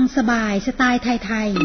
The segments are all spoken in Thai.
สบายสไตล์ไทยๆ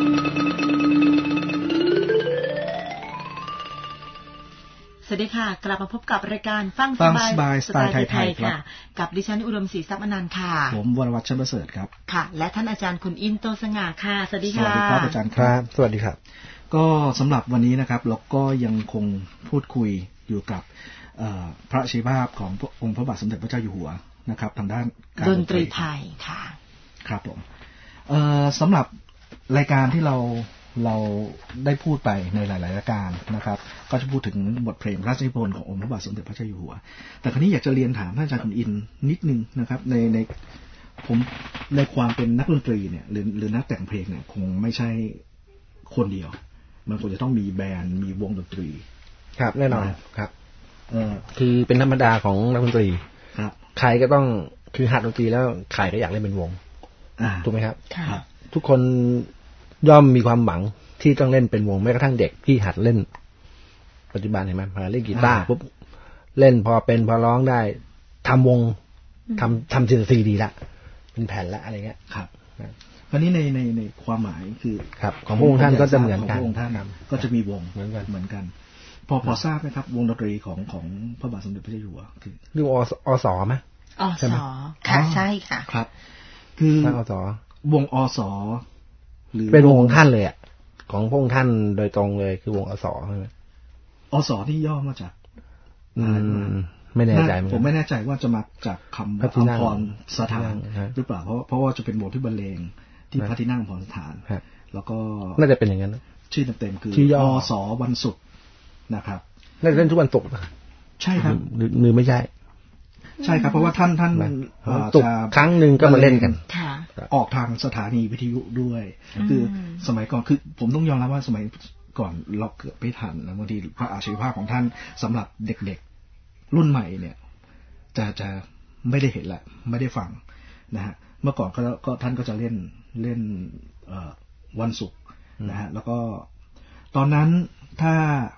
สวัสดีค่ะกลับมาพบกับรายการฟังสบายสไตล์ไทยๆค่ะกับดิฉันอุดมศรีทรัพย์อนันต์ค่ะผมวรวัชร ประเสริฐครับค่ะและท่านอาจารย์คุณอินโตสง่าค่ะสวัสดีค่ะสวัสดีครับอาจารย์ครับสวัสดีครับก็สำหรับวันนี้นะครับเราก็ยังคงพูดคุยอยู่กับพระชีวภาพขององค์พระบาทสมเด็จพระเจ้าอยู่หัวนะครับทางด้านการดนตรีไทยค่ะครับผมสำหรับรายการที่เราได้พูดไปในหลายๆรายการนะครับก็จะพูดถึงบทเพลงพระราชนิพนธ์ขององค์พระบาทสมเด็จพระเจ้าอยู่หัวแต่คราวนี้อยากจะเรียนถามท่านอาจารย์คุณอินนิดนึงนะครับในผมในความเป็นนักดนตรีเนี่ยหรือนักแต่งเพลงเนี่ยคงไม่ใช่คนเดียวมันควรจะต้องมีแบนด์มีวงดนตรีครับแน่นอนครับคือเป็นธรรมดาของนักดนตรีครับใครก็ต้องคือหัดดนตรีแล้วใครก็อยากเล่นเป็นวงถูกไหมครับทุกคนย่อมมีความหวังที่ต้องเล่นเป็นวงแม้กระทั่งเด็กที่หัดเล่นปัจจุบันเห็นไหมพอเล่นกีตาร์ปุ๊บเล่นพอร้องได้ทำวงทำซีดีละเป็นแผ่นละอะไรเงี้ยครับอันนี้ในความหมายคือครับของพระองค์ท่านก็จะเหมือนกันของพระองค์ท่านก็จะมีวงเหมือนกันพอทราบไหมครับวงดนตรีของพระบาทสมเด็จพระเจ้าอยู่หัวคือเรียกอสไหมอสค่ะใช่ค่ะครับคืออสวงอสหรือเป็นวงของท่านเลยอ่ะของพระองค์ท่านโดยตรงเลยคือวงอสใช่ไหมอสที่ย่อมาจากไม่แน่ใจผมไม่แน่ใจว่าจะมาจากคำอัมพรสถานหรือเปล่าเพราะว่าจะเป็นวงที่บรรเลงที่พระที่นั่งอัมพรสถานแล้วก็น่าจะเป็นอย่างนั้นชื่อเต็มๆคืออสวันศุกร์นะครับเล่นทุกวันศุกร์ใช่ครับหรือไม่ใช่ใช่ครับเพราะว่าท่านศุกร์ครั้งหนึ่งก็มาเล่นกันออกทางสถานีวิทยุด้วยคือสมัยก่อนคือผมต้องยอมรับว่าสมัยก่อนเราเกิดไม่ทันนะบางทีพระอาชีวภาพของท่านสำหรับเด็กๆรุ่นใหม่เนี่ยจะไม่ได้เห็นละไม่ได้ฟังนะฮะเมื่อก่อนก็ท่านก็จะเล่นวันศุกร์นะฮะแล้วก็ตอนนั้นถ้า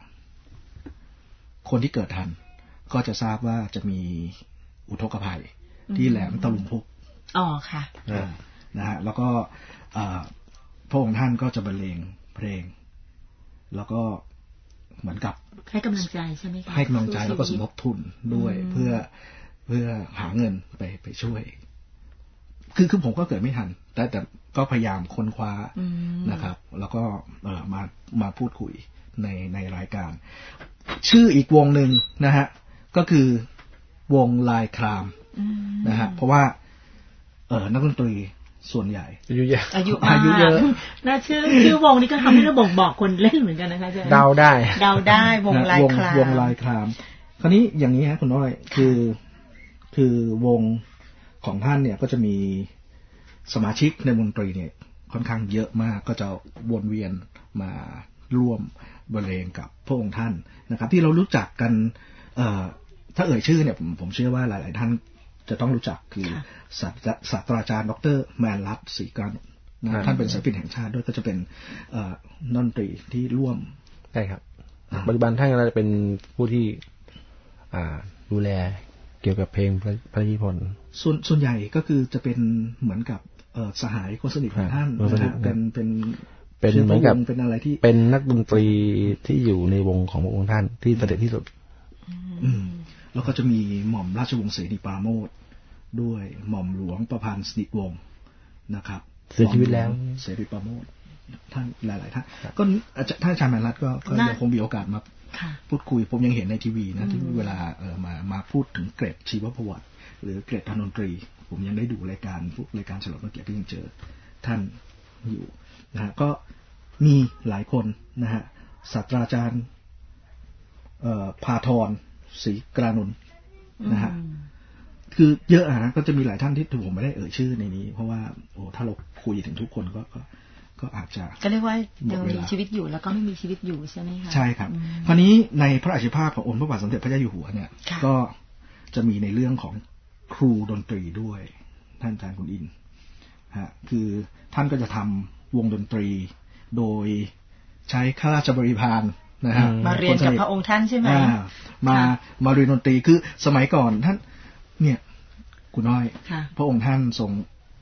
คนที่เกิดทันก็จะทราบว่าจะมีอุทกภัยที่แหลมตะลุมพุกค่ะนะฮะแล้วก็พระองค์ท่านก็จะบรรเลงเพลงแล้วก็เหมือนกับให้กำลังใจใช่ไหมคะให้กำลังใจแล้วก็สมทบทุนด้วยเพื่อหาเงินไปช่วยคือผมก็เกิดไม่ทันแต่ก็พยายามค้นคว้านะครับแล้วก็มาพูดคุยในรายการชื่ออีกวงหนึ่งนะฮะก็คือวงลายครามนะฮะเพราะว่านักดนตรีส่วนใหญ่อายุเยอะน่าชื่อวงนี้ก็ทำให้เราบอกคนเล่นเหมือนกันนะคะอาจารย์เดาได้วงลายครามวงลายครามคราวนี้อย่างนี้ฮะคุณน้อยคือวงของท่านเนี่ยก็จะมีสมาชิกในวงดนตรีเนี่ยค่อนข้างเยอะมากก็จะวนเวียนมาร่วมบรรเลงกับพระองค์ท่านนะครับที่เรารู้จักกันถ้าเอ่ยชื่อเนี่ยผมเชื่อว่าหลายๆท่านจะต้องรู้จักคือศาสตราจารย์ดร.แมนรัตน์ศรีกานนท์นะท่านเป็นศิลปินแห่งชาติด้วยก็จะเป็นดนตรีที่ร่วมใช่ครับปัจจุบันท่านก็จะเป็นผู้ที่ดูแลเกี่ยวกับเพลงพระราชนิพนธ์ส่วนใหญ่ก็คือจะเป็นเหมือนกับสหายคนสนิทของท่านนะเป็นเหมือนกับเป็นอะไรที่เป็นนักดนตรีที่อยู่ในวงของพระองค์ท่านที่เสด็จที่สุดแล้วก็จะมีหม่อมราชวงศ์เสนีปราโมชด้วยหม่อมหลวงประพันธ์สนิทวงศ์นะครับเสียชีวิตแล้วเสนีปราโมชท่านหลายๆท่านก็ท่านอาจารย์แมนรัตน์ก็ยังคงมีโอกาสมาพูดคุยผมยังเห็นในทีวีนะที่เวลามาพูดถึงเกรดชีวประวัติหรือเกรดทางดนตรีผมยังได้ดูรายการเฉลิมพระเกียรติก็ยังเจอท่านอยู่นะฮะก็มีหลายคนนะฮะศาสตราจารย์พาธรศรีกรานนท์นะฮะคือเยอะนะก็จะมีหลายท่านที่ผมไม่ได้เอ่ยชื่อในนี้เพราะว่าถ้าเราคุยถึงทุกคนก็อาจจะก็เรียกว่ายังมีชีวิตอยู่แล้วก็ไม่มีชีวิตอยู่ใช่ไหมคะใช่ครับคราวนี้ในพระอาชีพภาพขององค์พระบาทสมเด็จพระเจ้าอยู่หัวเนี่ยก็จะมีในเรื่องของครูดนตรีด้วยท่านอาจารย์คุณอินฮะคือท่านก็จะทำวงดนตรีโดยใช้ข้าราชบริพารนะฮะมาเรียนกับพระองค์ท่านใช่ไหมมาเรียนดนตรีคือสมัยก่อนท่านเนี่ยคุณน้อยพระองค์ท่านทรง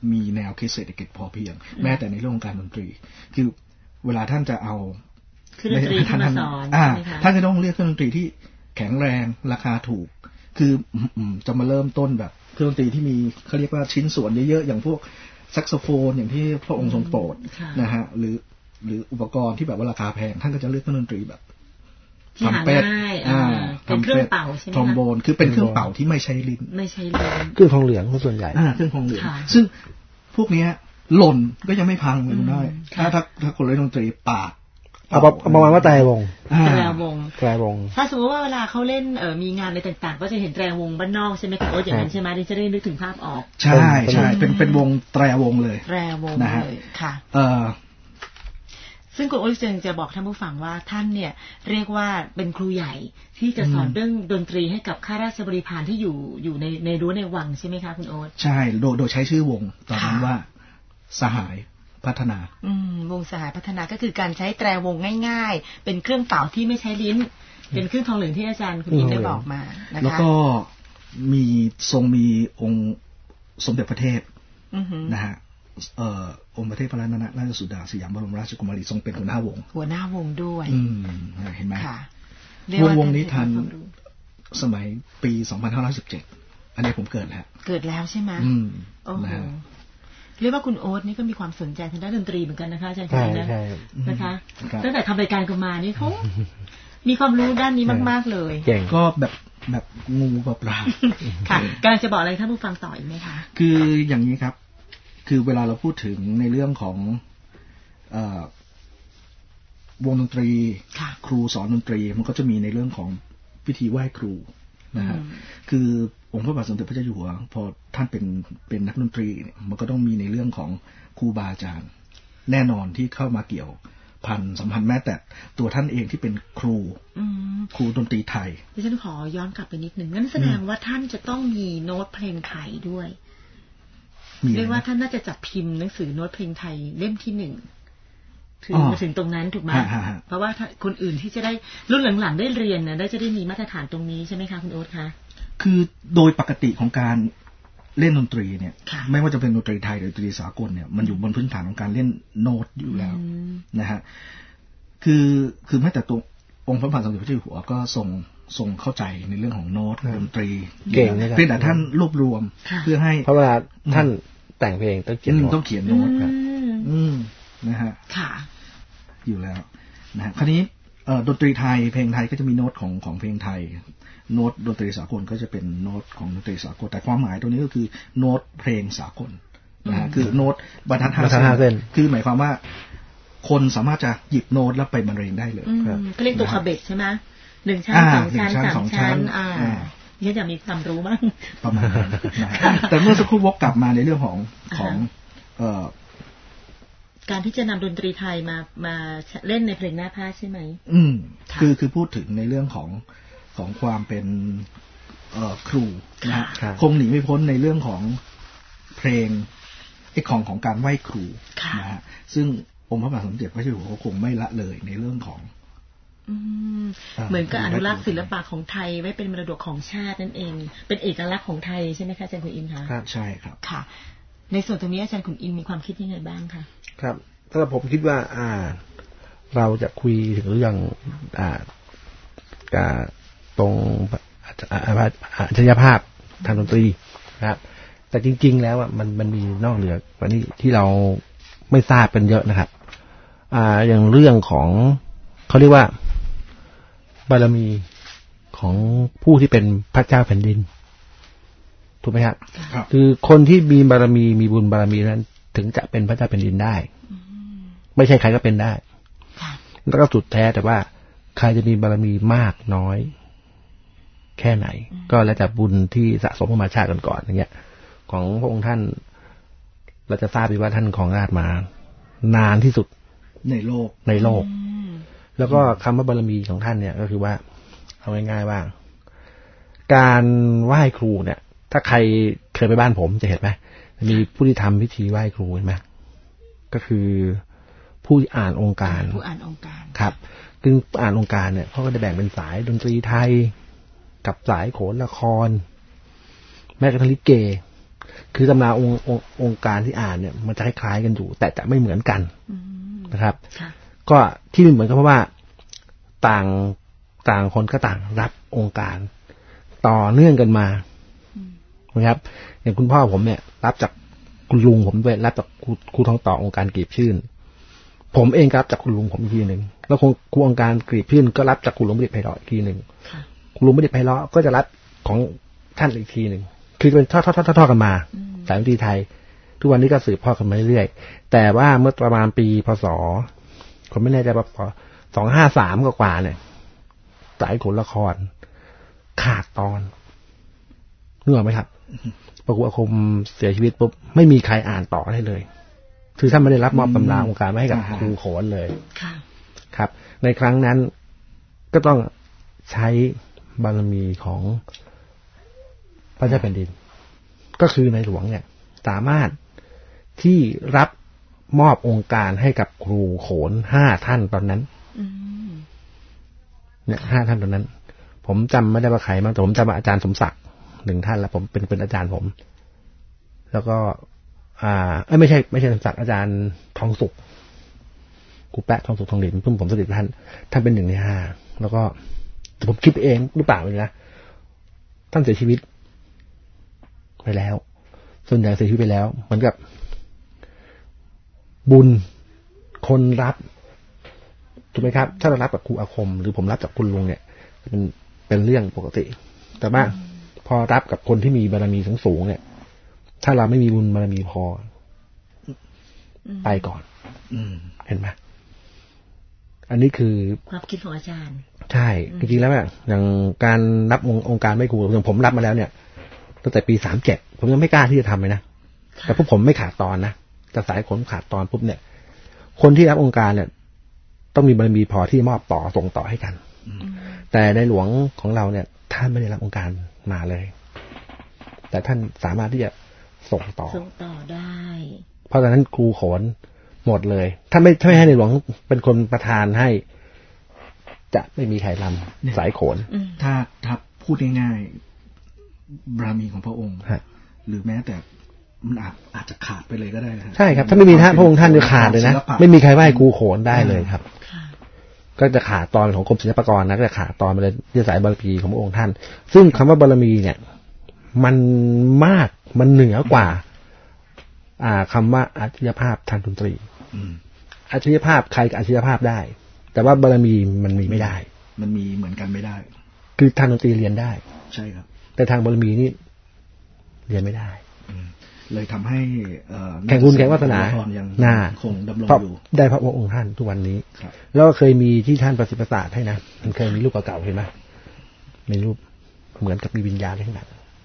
มีแนวคิดเศรษฐกิจพอเพียงแม้แต่ในเรื่องของการดนตรีคือเวลาท่านจะเอาเครื่องดนตรีที่มาสอนท่านจะต้องเลือกเครื่องดนตรีที่แข็งแรงราคาถูกคือจะมาเริ่มต้นแบบเครื่องดนตรีที่มีเขาเรียกว่าชิ้นส่วนเยอะๆอย่างพวกแซกโซโฟนอย่างที่พระองค์ทรงโปรดนะฮะหรืออุปกรณ์ที่แบบว่าราคาแพงท่านก็จะเลือกเครื่องดนตรีแบบทำเป็ดเป็นเครื่องเป่าใช่ไหมทรอมโบนคือเป็นเครื่องเป่าที่ไม่ใช้ลิ้นเครื่องทองเหลืองส่วนใหญ่เครื่องทองเหลืองซึ่งพวกนี้หล่นก็ยังไม่พังเลยคุณได้ถ้าคนเล่นดนตรีปากเอาประมาณว่าแตรวงถ้าสมมติว่าเวลาเขาเล่นมีงานอะไรต่างๆก็จะเห็นแตรวงบ้านนอกใช่ไหมโอ้อย่างนั้นใช่ไหมดิจะได้นึกถึงภาพออกใช่เป็นวงแตรวงเลยแตรวงเลยค่ะซึ่งคุณโอ๊ตจะบอกท่านผู้ฟังว่าท่านเนี่ยเรียกว่าเป็นครูใหญ่ที่จะสอนเรื่องดนตรีให้กับข้าราชบริพารที่อยู่ในรั้วในวังใช่ไหมคะคุณโอ๊ตใช่โดยใช้ชื่อวงตอนนั้นว่าสหายพัฒนาวงสหายพัฒนาก็คือการใช้แตรวงง่ายๆเป็นเครื่องเป่าที่ไม่ใช้ลิ้นเป็นเครื่องทองเหลืองที่อาจารย์คุณอินได้บอกมานะคะแล้วก็มีองค์สมเด็จพระเทพนะฮะองค์พระเทพพระราชสุดาสยามบรมราชกุมารีทรงเป็นหัวหน้าวงด้วยเห็นไหมวงนี้ทันสมัยปี2517อันนี้ผมเกิดแล้วใช่ไหมโอ้โหเรียกว่าคุณโอ๊ตนี่ก็มีความสนใจทางด้านดนตรีเหมือนกันนะคะอาจารย์ใช่นะคะตั้งแต่ทำรายการกันมานี่เขามีความรู้ด้านนี้มากๆเลยก็แบบงูกับปลาค่ะกำลังจะบอกอะไรท่านผู้ฟังต่ออีกไหมคะคืออย่างนี้ครับคือเวลาเราพูดถึงในเรื่องของวงดนตรีครูสอนดนตรีมันก็จะมีในเรื่องของพิธีไหว้ครูนะฮะคือองค์พระบาทสมเด็จพระเจ้าอยู่หัวพอท่านเป็นนักดนตรีมันก็ต้องมีในเรื่องของครูบาอาจารย์แน่นอนที่เข้ามาเกี่ยวพันสัมพันธ์แม้แต่ตัวท่านเองที่เป็นครูดนตรีไทยดิฉันขอย้อนกลับไปนิดหนึ่งงั้นแสดงว่าท่านจะต้องมีโน้ตเพลงไทยด้วยเรียกว่าท่านน่าจะจัดพิมพ์หนังสือโน้ตเพลงไทยเล่มที่1ถึงตรงนั้นถูกไหมเพราะว่าคนอื่นที่จะได้รุ่นหลังๆได้เรียนนะจะได้มีมาตรฐานตรงนี้ใช่ไหมคะคุณโอ๊ตคะคือโดยปกติของการเล่นดนตรีเนี่ยไม่ว่าจะเป็นดนตรีไทยหรือดนตรีสากลเนี่ยมันอยู่บนพื้นฐานของการเล่นโน้ตอยู่แล้วนะฮะคือแม้แต่ตัวองค์พระบาทสมเด็จพระเจ้าอยู่หัวก็ทรงเข้าใจในเรื่องของโน้ตดนตรีเก่งเพียงแต่ท่านรวบรวมเพื่อให้เพราะเวลาท่านแต่งเพลงต้องเขียนโน้ตครับนะฮะอยู่แล้วนะฮะคราวนี้ดนตรีไทยเพลงไทยก็จะมีโน้ตของเพลงไทยโน้ตดนตรีสากลก็จะเป็นโน้ตของดนตรีสากลแต่ความหมายตรงนี้ก็คือโน้ตเพลงสากลนะฮะคือโน้ตบรรทัด5 เส้นคือหมายความว่าคนสามารถจะหยิบโน้ตแล้วไปบรรเลงได้เลยก็เรียกตัวคาเบตใช่ไหม1 ชั้น 2 ชั้น 3 ชั้นนี่จะมีความรู้บ้างประมาณนั้นแต่เมื่อสักครู่วกกลับมาในเรื่องของการที่จะนำดนตรีไทยมาเล่นในเพลงหน้าผ้าใช่ไหมคือพูดถึงในเรื่องของความเป็นครูนะคงหนีไม่พ้นในเรื่องของเพลงของการไหว้ครูนะฮะซึ่งองค์พระบาทสมเด็จพระเจ้าอยู่หัวคงไม่ละเลยในเรื่องของเหมือนกับอนุรักษ์ศิลปะของไทยไว้เป็นมรดกของชาตินั่นเองเป็นเอกลักษณ์ของไทยใช่ไหมคะอาจารย์ขุนอินคะครับใช่ครับค่ะในส่วนตรงนี้อาจารย์ขุนอินมีความคิดยังไงบ้างคะครับถ้าผมคิดว่าเราจะคุยถึงเรื่องตรงอัจฉริยภาพทางดนตรีนะครับแต่จริงๆแล้วมันมีนอกเหนือวันนี้ที่เราไม่ทราบกันเยอะนะครับอย่างเรื่องของเขาเรียกว่าบารมีของผู้ที่เป็นพระเจ้าแผ่นดินถูกไหมครับคือคนที่มีบารมีมีบุญบารมีนั้นถึงจะเป็นพระเจ้าแผ่นดินได้ไม่ใช่ใครก็เป็นได้แล้วก็สุดแท้แต่ว่าใครจะมีบารมีมากน้อยแค่ไหนก็แล้วแต่บุญที่สะสมมาชาติก่อนๆอย่างเงี้ยของพระองค์ท่านเราจะทราบดีว่าท่านของราชมานานที่สุดในโลกแล้วก็คำว่าบารมีของท่านเนี่ยก็คือว่าเอาง่ายๆว่าการไหว้ครูเนี่ยถ้าใครเคยไปบ้านผมจะเห็นไหมมีผู้ที่ทำพิธีไหว้ครูเห็นไหมก็คือผู้อ่านองค์การครับซึ่งอ่านองค์การเนี่ยเขาก็จะแบ่งเป็นสายดนตรีไทยกับสายโขนละครแม้กระทั่งลิเกคือตำราองค์การที่อ่านเนี่ยมันจะคล้ายๆกันอยู่แต่จะไม่เหมือนกันนะครับก็ที่เหมือนกันเพราะว่าต่างคนก็ต่างรับองค์การต่อเนื่องกันมานะครับอย่างคุณพ่อผมเนี่ยรับจากคุณลุงผมด้วยรับจากครูทองต่อองค์การกรีบชื่นผมเองรับจากคุณลุงผมอีกทีหนึ่งแล้วครูองค์การกรีบชื่นก็รับจากคุณลุงไม่ได้ไพเราะอีกทีหนึ่งคุณลุงไม่ได้ไพเราะก็จะรับของท่านอีกทีหนึ่งคือเป็นทอดกันมาสายดนตรีไทยทุกวันนี้ก็สืบทอดกันมาเรื่อยๆแต่ว่าเมื่อประมาณปีพศผมไม่แน่ใจว่า253กว่าเนี่ยสายโขนละครขาดตอนนึกออกไหมครับพอครูอาคมเสียชีวิตปุ๊บไม่มีใครอ่านต่อได้เลยคือท่านไม่ได้รับมอบตำราองค์การไว้ให้กับครูโขนเลยครับในครั้งนั้นก็ต้องใช้บารมีของพระเจ้าแผ่นดินก็คือในหลวงเนี่ยสามารถที่รับมอบองค์การให้กับครูโขน5 ท่านตอนนั้นเนี่ย5 ท่านตอนนั้นผมจำไม่ได้ว่าใครบ้างแต่ผมจำว่าอาจารย์สมศักดิ์1 ท่านแล้วผมเป็นอาจารย์ผมแล้วก็ไม่ใช่สมศักดิ์อาจารย์ทองสุขครูแปะทองสุขทองหลินเพิ่งผมสนิทท่านเป็น1 ใน 5แล้วก็ผมคิดเองหรือเปล่าเลยนะท่านเสียชีวิตไปแล้วส่วนใหญ่เสียชีวิตไปแล้วเหมือนกับบุญคนรับถูกไหมครับถ้าเรารับกับครูอาคมหรือผมรับจากคุณลุงเนี่ยเป็นเรื่องปกติแต่ว่าพอรับกับคนที่มีบารมีสูงเนี่ยถ้าเราไม่มีบุญบารมีพอไปก่อนเห็นไหมอันนี้คือความคิดของอาจารย์ใช่จริงๆแล้วอย่างการรับองค์การไม่ครูอย่างผมรับมาแล้วเนี่ยตั้งแต่ปี37ผมยังไม่กล้าที่จะทำเลยนะแต่พวกผมไม่ขาดตอนนะแต่สายขนขาดตอนปุ๊บเนี่ยคนที่รับองค์การเนี่ยต้องมีบารมีพอที่มอบต่อส่งต่อให้กันแต่ในหลวงของเราเนี่ยท่านไม่ได้รับองค์การมาเลยแต่ท่านสามารถที่จะส่งต่อได้เพราะฉะนั้นครูโขนหมดเลยถ้าไม่ให้ในหลวงเป็นคนประทานให้จะไม่มีใครรำสายโขนถ้าพูดง่ายๆบารมีของพระองค์หรือแม้แต่มันอาจจะขาดไปเลยก็ได้ใช่ครับถ้าไม่มีพระองค์ท่านจะขาดเลยนะไม่มีใครไหว้ครูโขนได้เลยครับก็จะขาดตอนของกรมศิลปากรนะก็จะขาดตอนไปเลยที่สายบารมีของพระองค์ท่านซึ่งคำว่าบารมีเนี่ยมันมากมันเหนือกว่าคำว่าอัจฉริยภาพทางดนตรีอัจฉริยภาพใครกับอัจฉริยภาพได้แต่ว่าบารมีมันมีไม่ได้มันมีเหมือนกันไม่ได้คือทางดนตรีเรียนได้ใช่ครับแต่ทางบารมีนี่เรียนไม่ได้เลยทำให้แข่งบุญแข่งวาสนาคงดำรงอยู่ได้พระองค์ท่านทุกวันนี้แล้วเคยมีที่ท่านประสิทธิ์ประสาทให้นะมันเคยมีรูปเก่าๆเห็นไหมมีรูปเหมือนกับมีวิญญาณข้างหลัง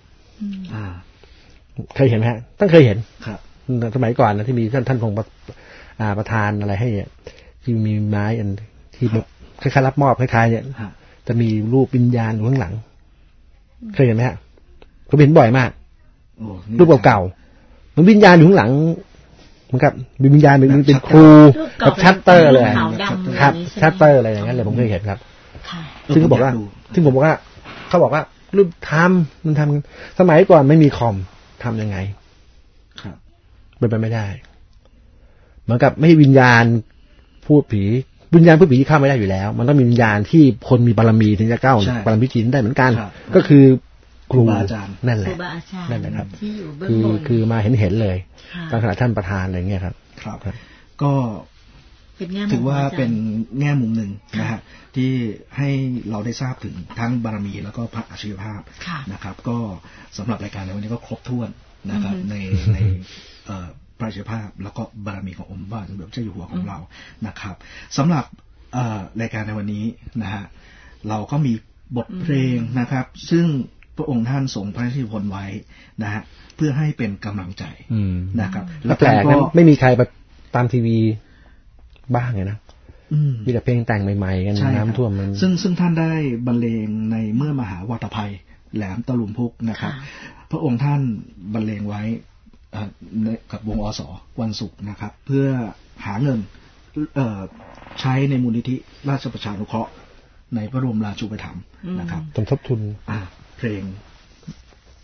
เคยเห็นไหมฮะต้องเคยเห็นครับสมัยก่อนนะที่มีท่านคงประทานอะไรให้ที่มีไม้อันที่คล้ายๆรับมอบคล้ายๆเนี่ยจะมีรูปวิญญาณอยู่ข้างหลังเคยเห็นไหมฮะผมเห็นบ่อยมากรูปเก่าๆมันวิญญาณอยู่ข้างหลังเหมือนกับวิญญาณเป็นครูกับชัตเตอร์เลยครับชัตเตอร์อะไรอย่างนั้นเลยผมเคยเห็นครับซึ่งเขาบอกว่าเขาบอกว่ารูปมันทำสมัยก่อนไม่มีคอมทำยังไงเป็นไปไม่ได้เหมือนกับไม่วิญญาณพูดผีวิญญาณพูดผีเข้าไม่ได้อยู่แล้วมันต้องมีวิญญาณที่คนมีบารมีถึงจะเข้าบารมีจีนได้เหมือนกันก็คือครูอาจารย์นั่นแหละนั่นแหละครับคือมาเห็นเลยตอนขณะท่านประธานอะไรเงี้ยครับก็ถือว่าเป็นแง่มุมหนึ่งนะฮะที่ให้เราได้ทราบถึงทั้งบารมีแล้วก็พระอัจฉริยภาพนะครับก็สำหรับรายการในวันนี้ก็ครบถ้วนนะครับในพระอัจฉริยภาพแล้วก็บารมีขององค์พระบาทสมเด็จพระเจ้าอยู่หัวของเรานะครับสำหรับรายการในวันนี้นะฮะเราก็มีบทเพลงนะครับซึ่งพระองค์ท่านทรงพระราชนิพนธ์ไว้นะฮะเพื่อให้เป็นกำลังใจนะครับแล้วแปลกนะไม่มีใครแบบตามทีวีบ้างเลยนะมีแต่เพลงแต่งใหม่ๆกันน้ำท่วมมันซึ่งท่านได้บรรเลงในเมื่อมหาวาตภัยแหลมตะลุมพุกนะครับพระองค์ท่านบรรเลงไว้กับวงอสวันศุกร์นะครับเพื่อหาเงินใช้ในมูลนิธิราชประชานุเคราะห์ในพระบรมราชูปถัมภ์นะครับสมทบทุนเพลง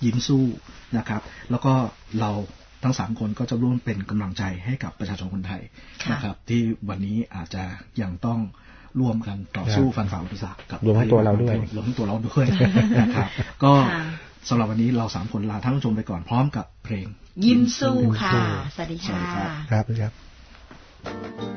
ยิ้มสู้นะครับแล้วก็เราทั้ง3คนก็จะร่วมเป็นกำลังใจให้กับประชาชนคนไทยนะครับที่วันนี้อาจจะยังต้องร่วมกันต่อสู้ฟันฝ่าอุปสรรคกับรวมทั้งตัวเราด้วยนะครับก็สำหรับวันนี้เรา3คนลาท่านผู้ชมไปก่อนพร้อมกับเพลงยิ้มสู้ค่ะสวัสดีค่ะครับ